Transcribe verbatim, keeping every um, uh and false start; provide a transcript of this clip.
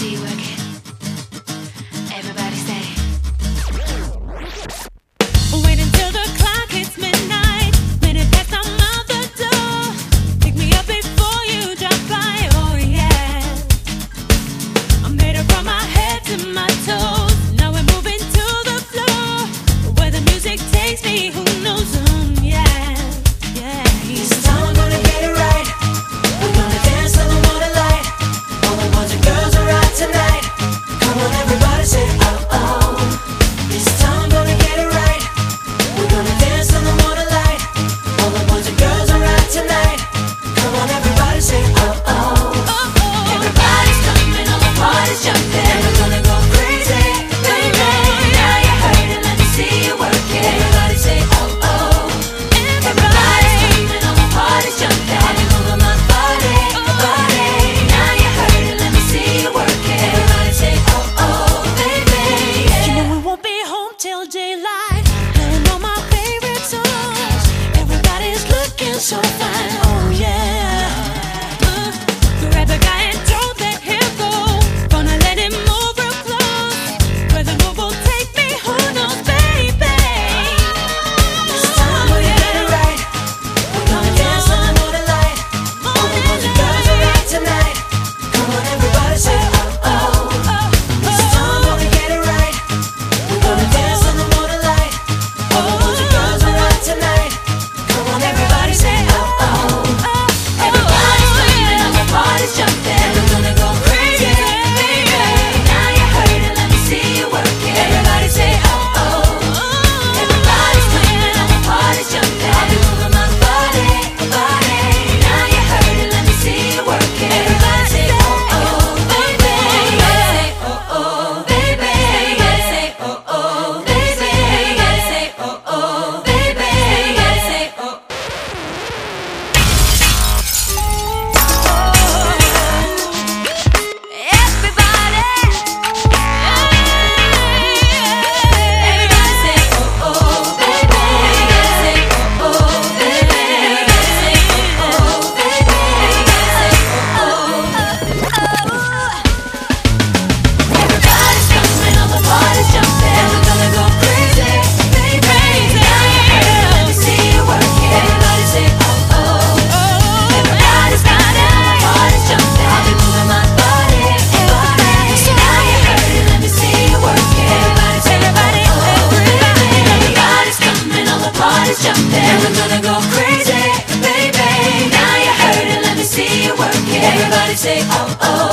see you work it. Everybody say. Wait until the clock hits midnight. Minute past, I'm out the door. Pick me up before you drop by. Oh yeah. I'm made up from my head to my toes. Now we're moving to the floor. Where the music takes me, who knows? Um, yeah, yeah. This time I'm gonna get it right. We're gonna dance till the morning light. All the boys and girls are out tonight. Come on, everybody say oh oh. This time I'm gonna get it right. We're gonna dance till the morning light. All the boys and girls are out tonight. Come on, everybody say oh oh. Everybody's coming, all the party's jumping. We're gonna go crazy, baby. Now you heard it, let me see you work it. Everybody say oh oh. Everybody's coming, all the party's jumping. I'll be moving my body, body. Now you heard it, let me see you work it. Everybody say oh oh, baby. Yeah. You know we won't be home till daylight. Playing all my favorite songs. Everybody's looking so fine. Oh yeah. Uh, grab the guy and don't let him go. Gonna let him move real close. Where the move will take me, who knows, baby. This time we're gonna get it right. We're gonna dance till the morning light. All the boys and girls are out tonight. Come on, everybody say oh oh. This time we're gonna get it right. We're gonna dance till the morning light. All the boys and girls are out tonight. Come on, everybody say oh oh. Everybody's coming, all the party's jumping. We're gonna go crazy, baby. Now you heard it, let me see you work it. Everybody say oh oh. Everybody's coming, all the party's jumping. I'll be moving my body, body. Now you heard it, let me see you work it. Everybody say oh oh, baby. Say oh oh, baby. Say oh oh, baby. Say oh oh, baby. Say oh. Everybody. Everybody say oh oh, baby. Say oh oh, baby. Say oh oh, baby. Say oh oh. Everybody's coming, all the party's jumping. We're gonna go crazy, baby. Now you heard it, let me see you work it. Everybody say oh oh. Everybody's coming, all the party's jumping. I'll be moving my body, body. Now you heard it, let me see you work it. Everybody say oh oh, baby. Everybody's coming, all the party's jumping. We're gonna go crazy, baby. Now you heard it, let me see you work it. Everybody say oh oh.